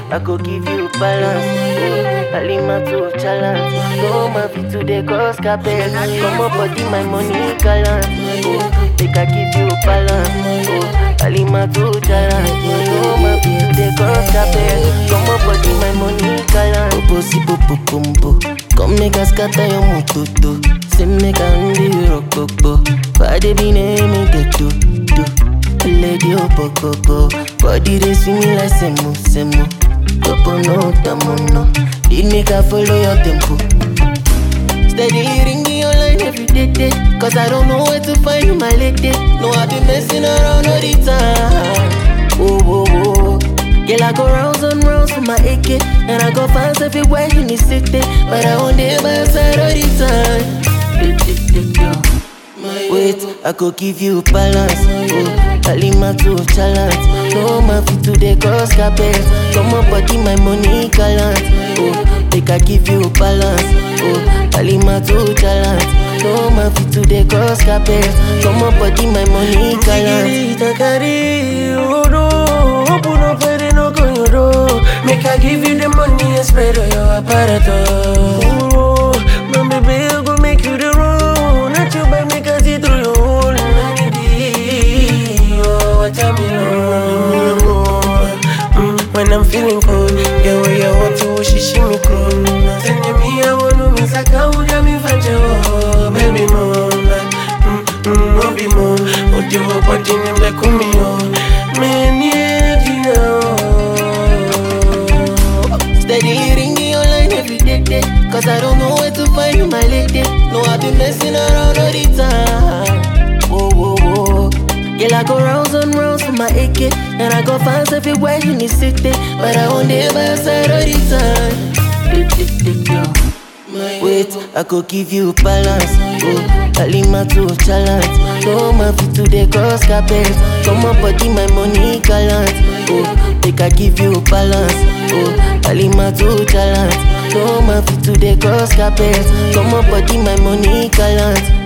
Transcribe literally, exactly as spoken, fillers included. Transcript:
I go give you balance. Oh, Halima to challenge. No my fit today cause carpet. Come up body my money gallant. Oh, make I give you balance. Oh, Halima to challenge. No my fit today cause carpet. Come up body my money gallant. Popo si popo pompo. Come make us scatter your mototo. Say make I undo your rococo. Body be name me get to do. Lady opokoko. Body they swing me like semo semo. Topo no tamono. Did make I follow your tempo. Steady ringing your line every day, day. Cause I don't know where to find you, my lady. No, I be messing around all the time. Oh, oh, oh. Girl, I go rounds and rounds for my A K. And I go fast everywhere in the city. But I won't be by your side all the time. Wait, I go give you balance. Oh, Halima to challenge. No my fit today cause carpet. Come up body my money gallant. Oh, make I give you balance. Oh, Halima to challenge. No my fit today cause carpet. Come up body my money gallant. Make I give you the money and spread all your apparatus. Oh, my baby, I go make you the road. Not you by make I see through your whole humanity. Oh, what time you know? When I'm feeling cold, get where you want to, she shimmy cool. Send me, I want to miss a cow, get me for you, baby, no. No be more, what you want, but you never come me on. Man, yeah, you know. Steady ringing your line every day, day. Cause I don't know where to find you, my lady. No, I be messing around all the time. Whoa, whoa, whoa. Girl, I go rounds and rounds for my A K. And I go fast everywhere in the city. But I won't be by your side all the time. Wait, I go give you balance. Oh, Halima to challenge. No my fit today cause carpet. Come up body my money gallant. Oh, make I give you balance. Oh, Halima to challenge. No my fit today cause carpet. Come up body my money gallant.